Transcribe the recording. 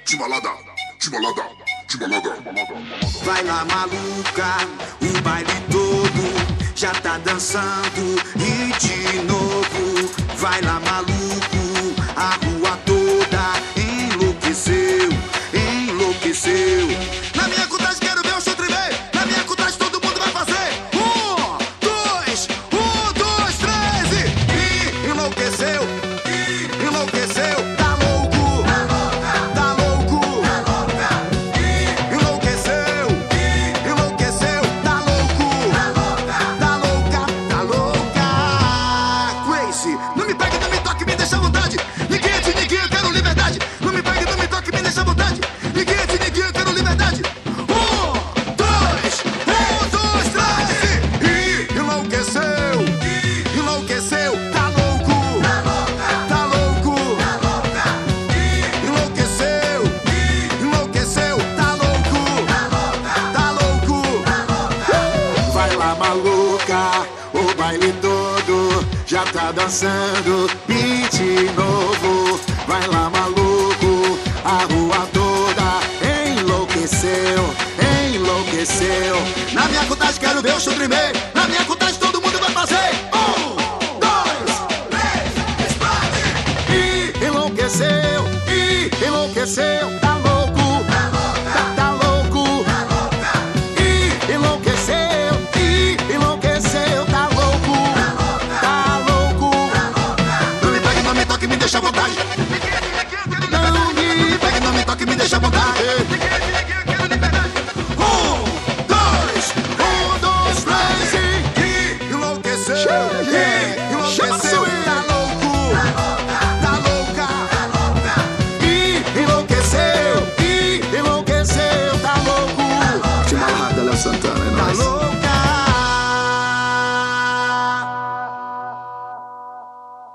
Timbalada, timbalada, timbalada. Vai lá, maluca, o baile todo já tá dançando e de novo. Vai lá, maluco, a rua toda enlouqueceu, enlouqueceu. Na minha contagem quero ver o show tremer. Na minha contagem todo mundo vai fazer. 1, 2, 1, 2, 3 e enlouqueceu, enlouqueceu. Tá louco, tá louco, enlouqueceu, enlouqueceu. Tá louco, tá louca, tá louca. Crazy, não me pegue, não me toque, me deixa à vontade. Ninguém é de ninguém, eu quero liberdade. Não me pegue, não me toque, me deixa à vontade. Ninguém é de ninguém, eu quero liberdade. 1, 2, 1, 2, 3 e enlouqueceu, enlouqueceu. Tá louco, tá louco, enlouqueceu, enlouqueceu. Tá louco, tá louco. Vai lá, maluca, o baile todo já tá dançando e de novo. Vai lá, maluco, a rua toda enlouqueceu, enlouqueceu. Na minha contagem quero ver o show tremer. Na minha contagem todo mundo vai fazer. 1, 2, 3, explode. E enlouqueceu, e enlouqueceu. Tá louco, tá louco, e enlouqueceu, e enlouqueceu. Tá louco, tá louco. Não me pegue, não me toque, me deixa à vontade. Não me pegue, não me toque, me deixa à vontade. 1, 2, 1, 2, 3 e enlouqueceu,